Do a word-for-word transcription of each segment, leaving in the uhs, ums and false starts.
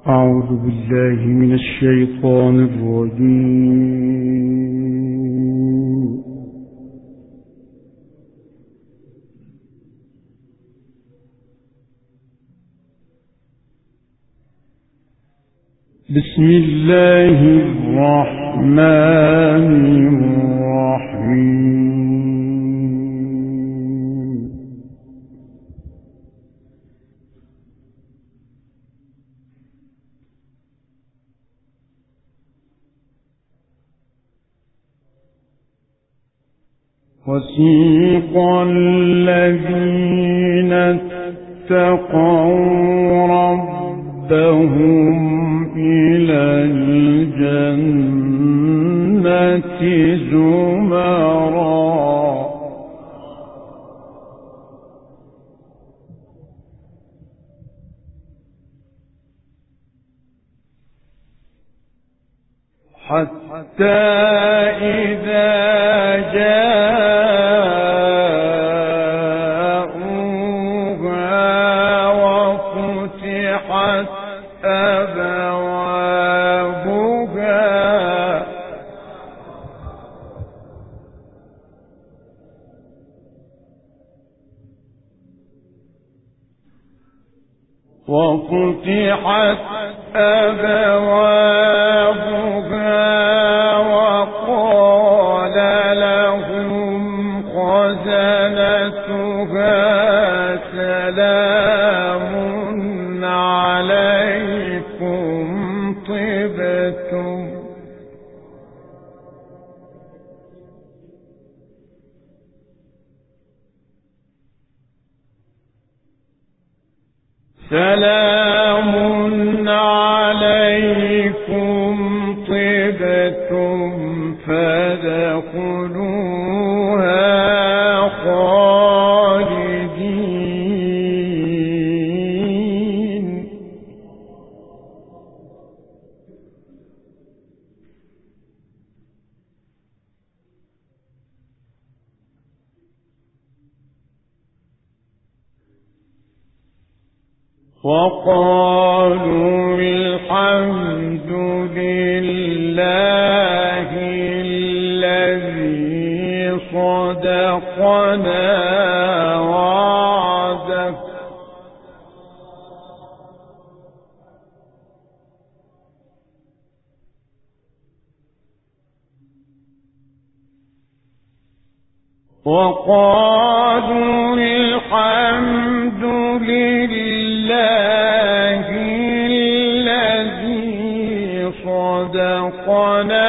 أعوذ بالله من الشيطان الرجيم. بسم الله الرحمن الرحيم. وسيق الذين اتقوا ربهم إلى الجنة زمرا حتى إذا جاءوها وفتحت أبوابها وفتحت أبوابها وقال لهم خزنتها سلام عليكم طبتم سلام عليكم طبتم فادخلوها خالدين وقالوا الحمد لله الذي صدقنا وعده وقالوا الحمد لله الذي صدقنا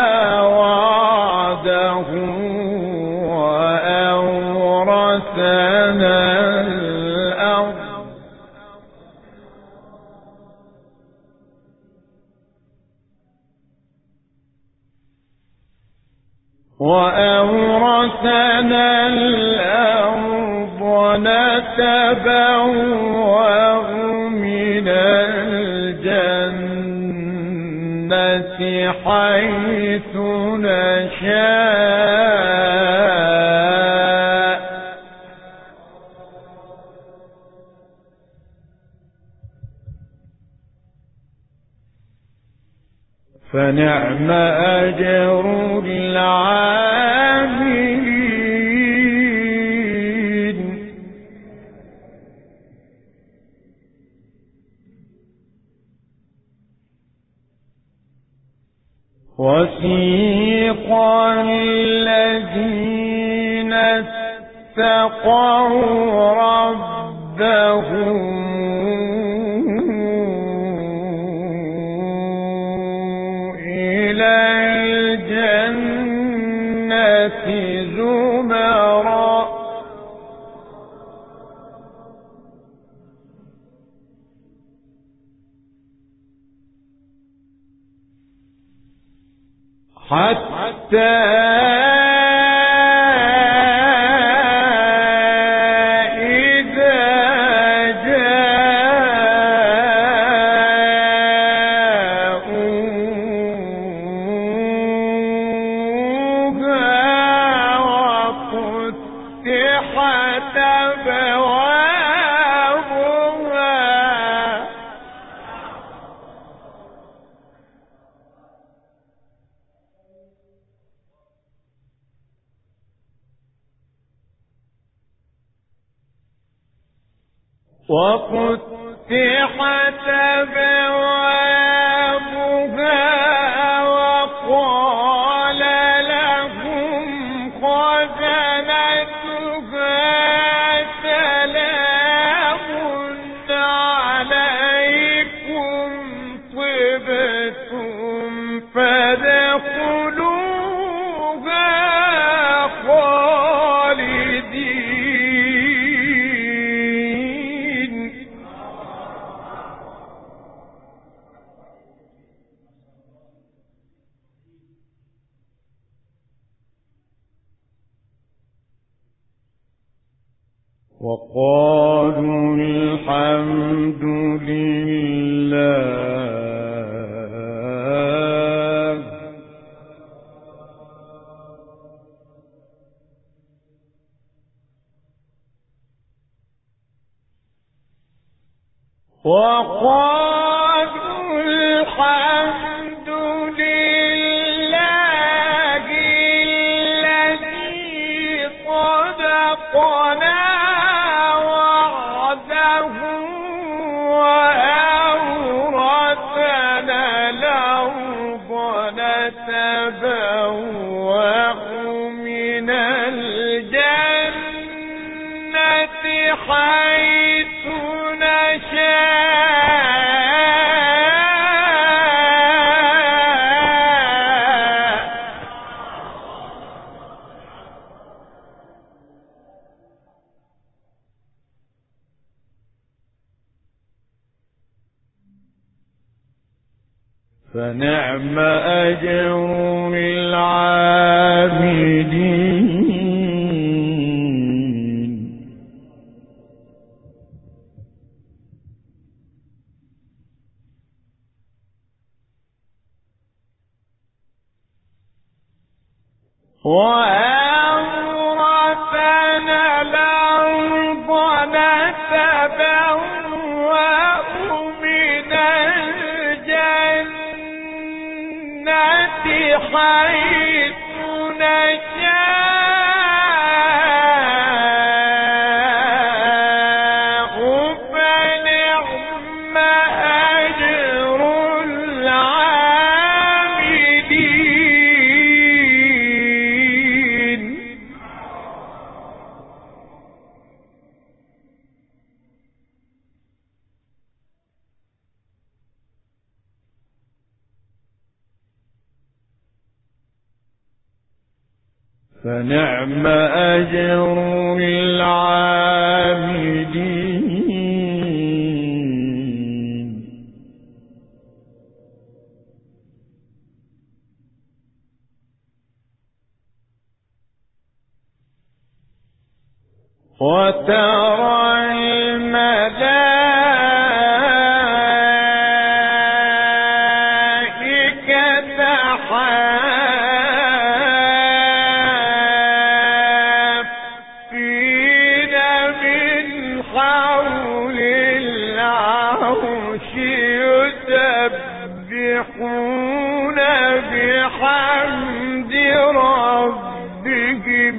وعده وأورثنا الأرض وأورثنا الأرض نتبوأ من الجنة حيث نشاء فنعم أجر العاملين وسيق الذين اتقوا ربهم زمرا حتى إذا وفتحت أبوابها وقال لهم خزنتها سلام عليكم طبتم فادخلوها خالدين. وقالوا الحمد لله وقالوا الحمد لله الذي صدقنا وعده وأورثنا الأرض نتبوأ من الجنة حيث فنعم أجر العاملين. وأورثنا الأرض نتبوأ من الجنة حيث نشاء فنعم أجر العاملين. فنعم أجر العاملين. وترى الملائكة حافين من حول العرش يسبحون بحمد ربهم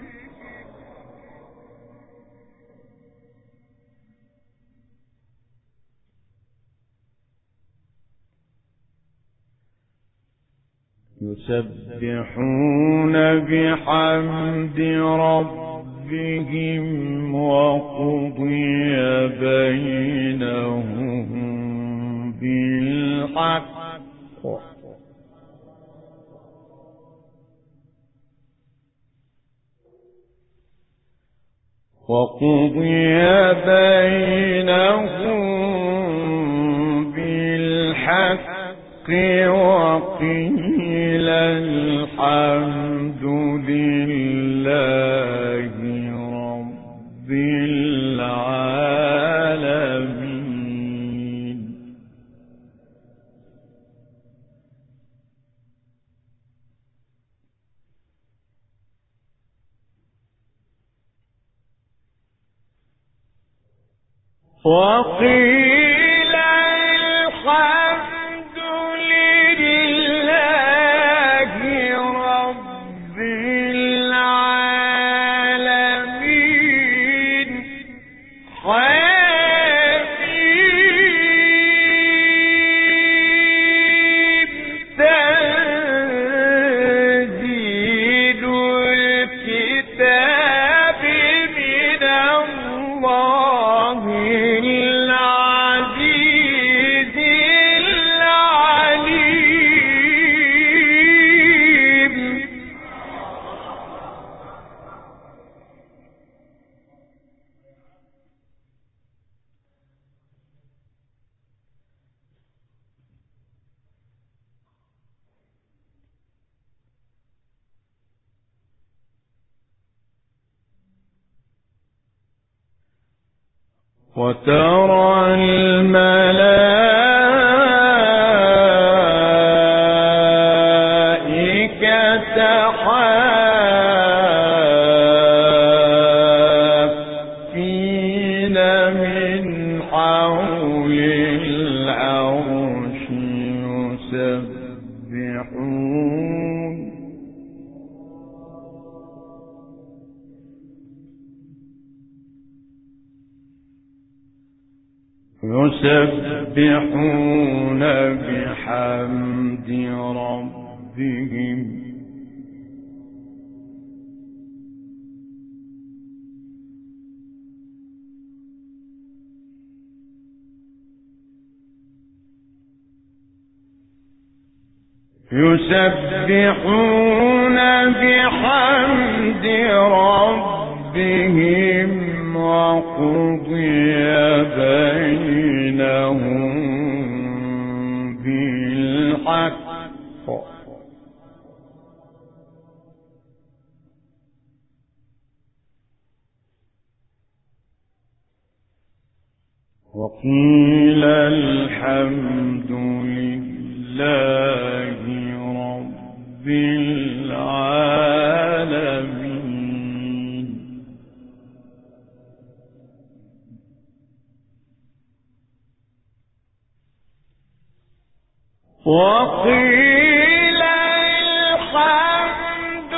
يسبحون بحمد ربهم وقضي بينهم بالحق وقضي بينهم بالحق وقيل الحمد لله رب العالمين. وقيل الحمد لله رب العالمين. وترى الملائكة حافين من حول العرش يسبحون يسبحون بحمد ربهم يسبحون بحمد ربهم وقضي بينهم بالحق وقيل الحمد لله رب العالمين وقيل الحمد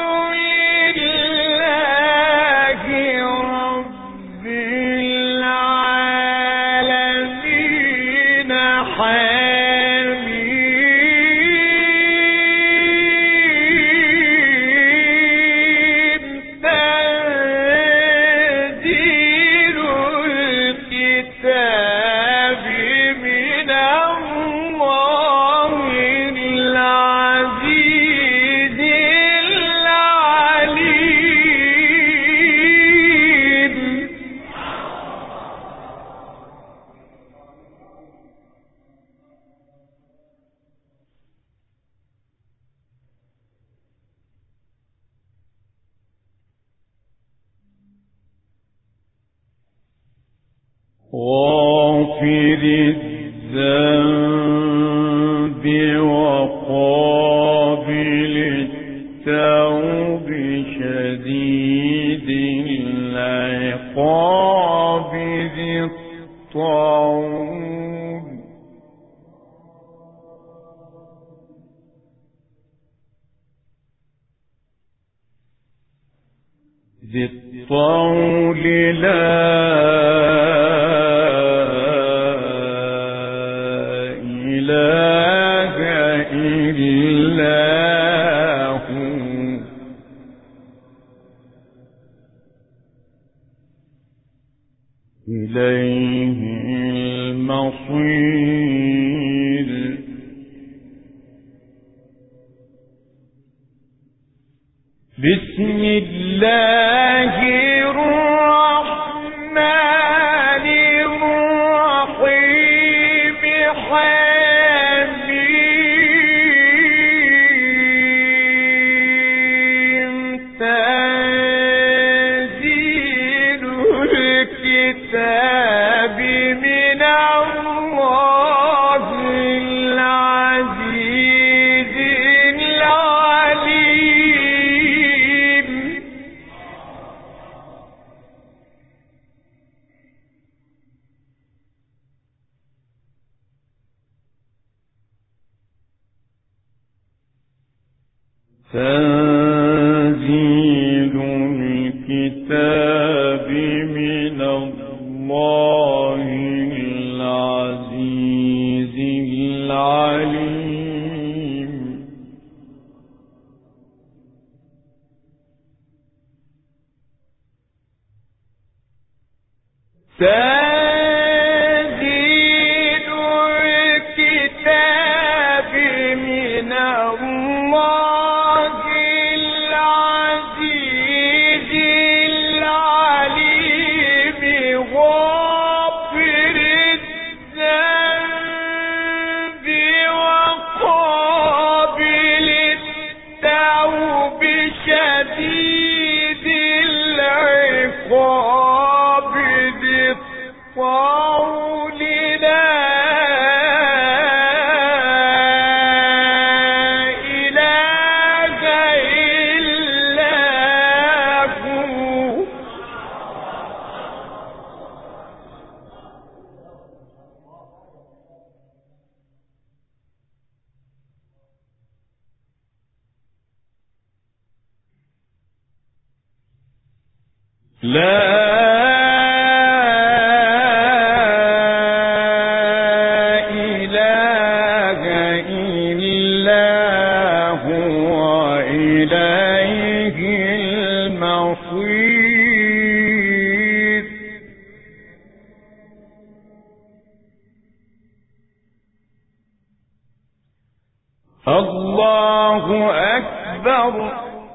لله رب العالمين حميد تنزيل الكتاب من الله العزيز العليم غافر الذنب وقابل التوب شديد العقاب ذي الطول ذي الطول لا إله إلا هو إليه المصير بسم الله الرحمن الرحيم حميم تنزيل الكتاب من الله العزيز العليم تنزيل الكتاب من الله العزيز العليم تنزيل الكتاب من الله لا الله أكبر.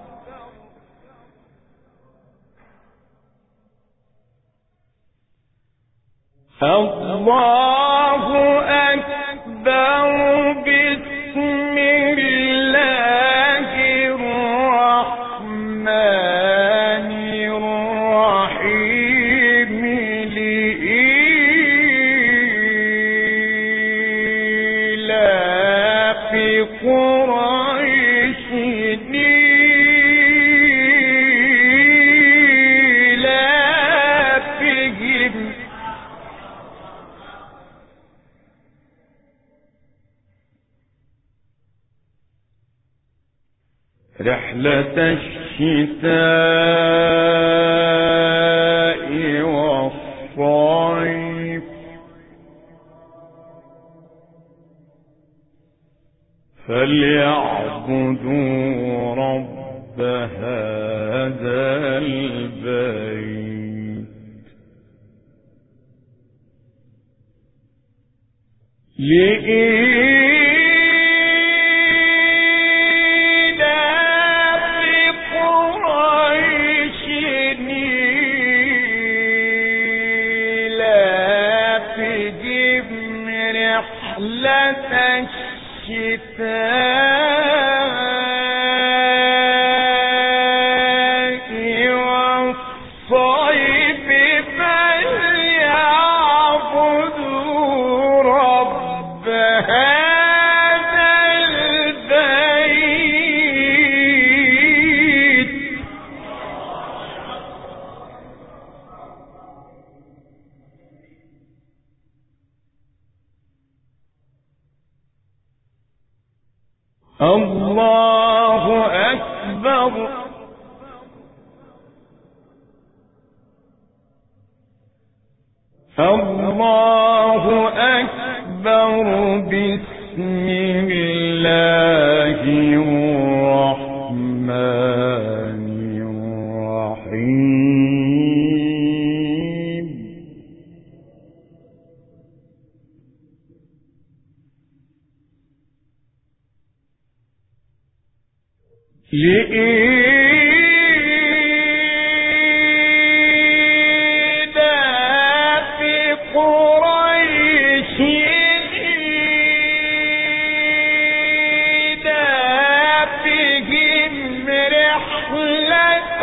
الله أكبر. بسم الله الرحمن الرحيم. لإيلاف قريش إيلافهم رحلة الشتاء والصيف فليعبدوا رب هذا البيت رحلة الشتاء والصيف فليعبدوا رب هذا البيت الله أكبر. الله أكبر. بسم الله الرحمن الرحيم. لإيلاف قريش إيلافهم رحلة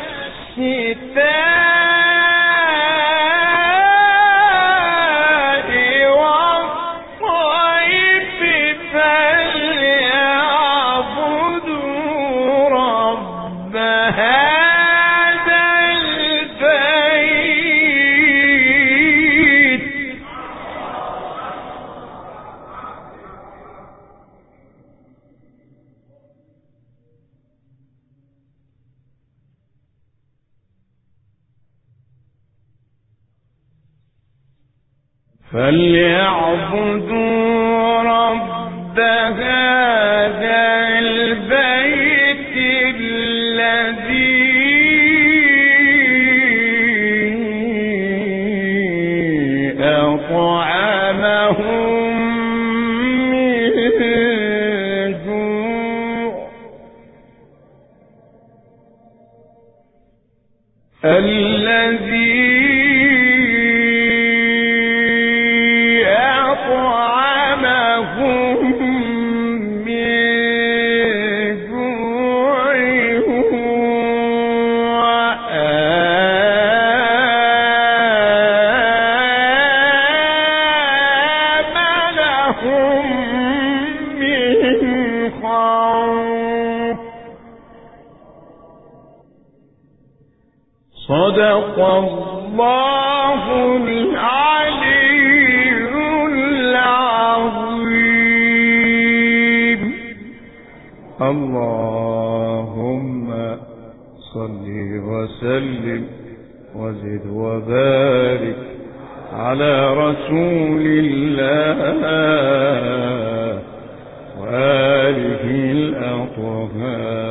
الشتاء والصيف فليعبدوا رب هذا البيت فليعبدوا رب هذا البيت الذي أطعمهم من جوع الذي أطعمهم من جوع وآمنهم من خوف. صدق الله العلي العظيم. اللهم صل وسلم وزد وبارك على رسول الله وآله الأطهار.